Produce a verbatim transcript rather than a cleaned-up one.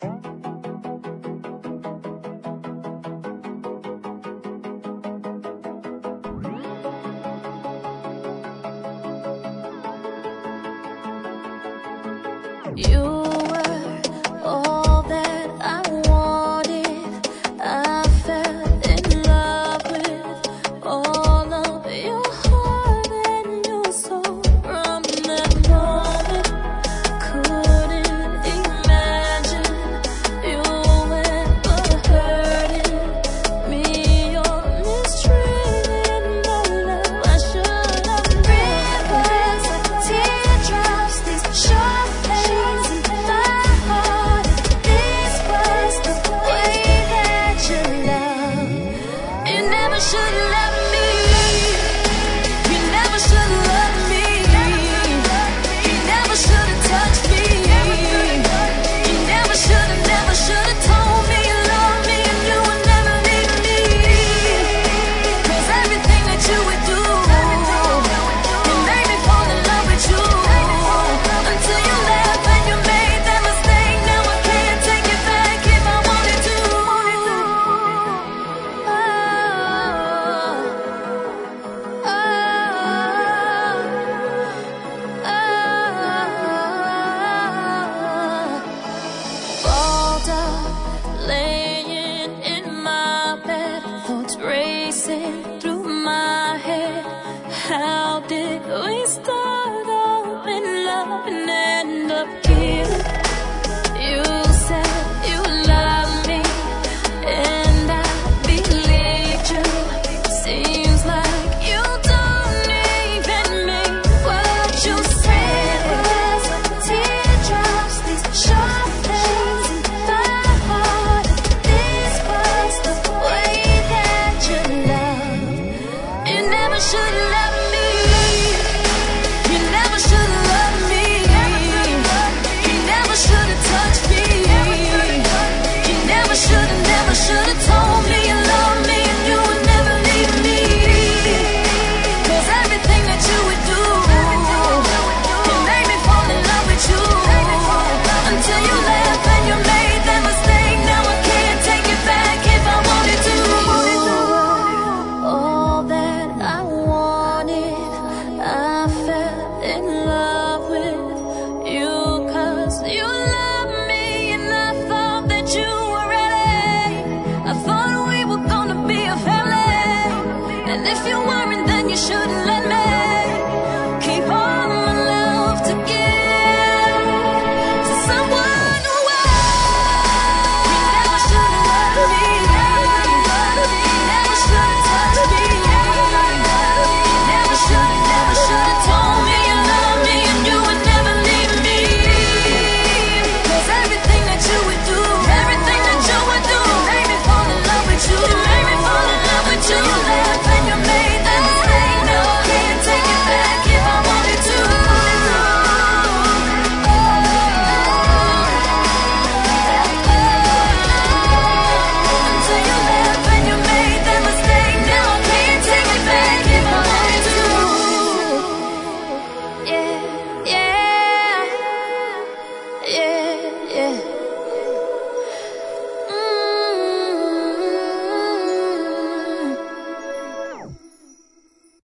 You were all that I wanted. I fell in love with all of your heart and your soul. From that moment, couldn't imagine you ever hurting me or mistreating my love. I should have realized teardrops, these sharp pains in my heart. This was the way that you love. You never should have left me. You never should have loved me. You never should have touched me. You never should have, never should have told me you love me and you would never leave me. 'Cause everything that you would do, you made me fall in love with you. Until you left and you made that mistake. Now I can't take it back if I wanted to. Oh, oh, oh. Balled up, lay